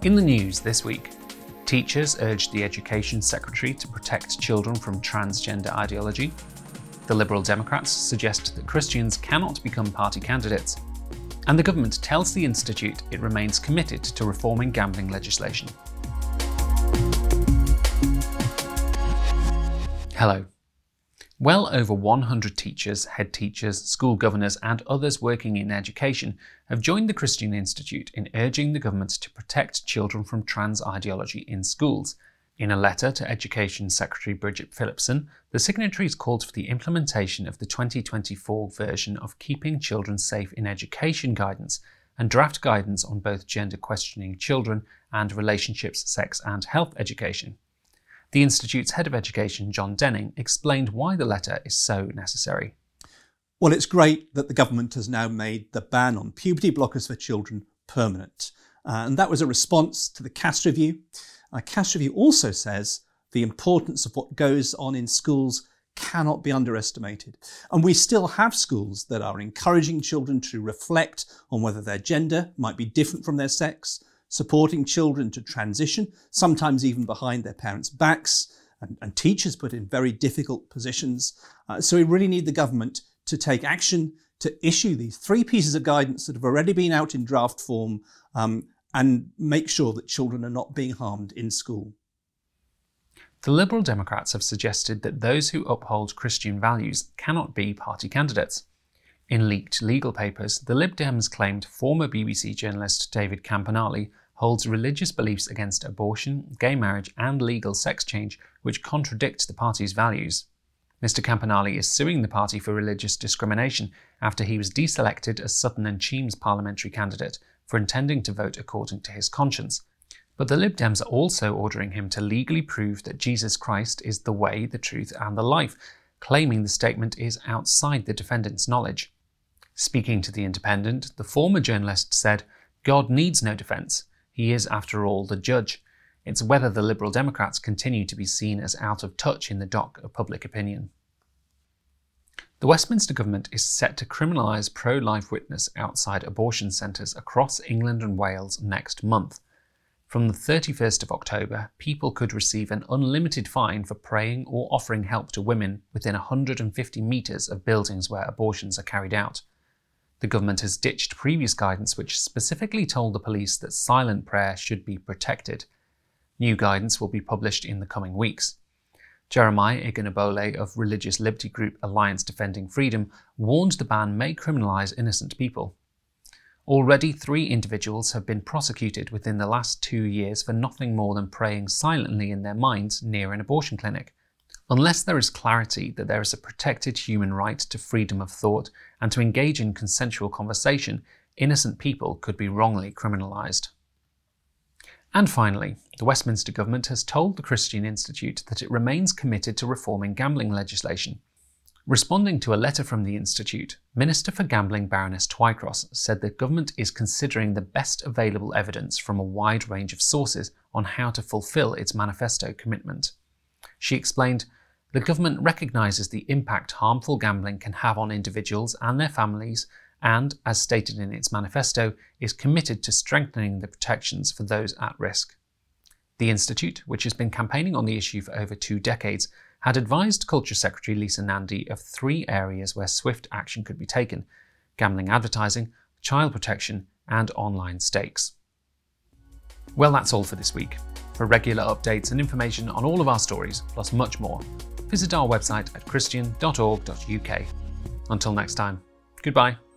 In the news this week, teachers urged the Education Secretary to protect children from transgender ideology. The Liberal Democrats suggest that Christians cannot become party candidates. And the government tells the Institute it remains committed to reforming gambling legislation. Hello. Well over 100 teachers, head teachers, school governors and others working in education have joined the Christian Institute in urging the government to protect children from trans ideology in schools. In a letter to Education Secretary Bridget Phillipson, the signatories called for the implementation of the 2024 version of Keeping Children Safe in Education guidance and draft guidance on both gender questioning children and relationships, sex and health education. The Institute's head of education, John Denning, explained why the letter is so necessary. Well, it's great that the government has now made the ban on puberty blockers for children permanent. And that was a response to the Cass Review. Cass Review also says the importance of what goes on in schools cannot be underestimated. And we still have schools that are encouraging children to reflect on whether their gender might be different from their sex, supporting children to transition, sometimes even behind their parents' backs, and teachers put in very difficult positions. So we really need the government to take action to issue these 3 pieces of guidance that have already been out in draft form and make sure that children are not being harmed in school. The Liberal Democrats have suggested that those who uphold Christian values cannot be party candidates. In leaked legal papers, the Lib Dems claimed former BBC journalist David Campanale holds religious beliefs against abortion, gay marriage and legal sex change which contradict the party's values. Mr Campanale is suing the party for religious discrimination after he was deselected as Sutton and Cheam's parliamentary candidate for intending to vote according to his conscience. But the Lib Dems are also ordering him to legally prove that Jesus Christ is the way, the truth and the life, claiming the statement is outside the defendant's knowledge. Speaking to The Independent, the former journalist said, "God needs no defence. He is, after all, the judge. It's whether the Liberal Democrats continue to be seen as out of touch in the dock of public opinion." The Westminster government is set to criminalise pro-life witness outside abortion centres across England and Wales next month. From the 31st of October, people could receive an unlimited fine for praying or offering help to women within 150 metres of buildings where abortions are carried out. The government has ditched previous guidance which specifically told the police that silent prayer should be protected. New guidance will be published in the coming weeks. Jeremiah Igonobole of religious liberty group Alliance Defending Freedom warned the ban may criminalise innocent people. Already 3 individuals have been prosecuted within the last 2 years for nothing more than praying silently in their minds near an abortion clinic. Unless there is clarity that there is a protected human right to freedom of thought and to engage in consensual conversation, innocent people could be wrongly criminalised. And finally, the Westminster government has told the Christian Institute that it remains committed to reforming gambling legislation. Responding to a letter from the Institute, Minister for Gambling Baroness Twycross said the government is considering the best available evidence from a wide range of sources on how to fulfil its manifesto commitment. She explained, "The government recognises the impact harmful gambling can have on individuals and their families and, as stated in its manifesto, is committed to strengthening the protections for those at risk." The Institute, which has been campaigning on the issue for over 2 decades, had advised Culture Secretary Lisa Nandy of 3 areas where swift action could be taken: gambling advertising, child protection and online stakes. Well, that's all for this week. For regular updates and information on all of our stories, plus much more, visit our website at christian.org.uk. Until next time, goodbye.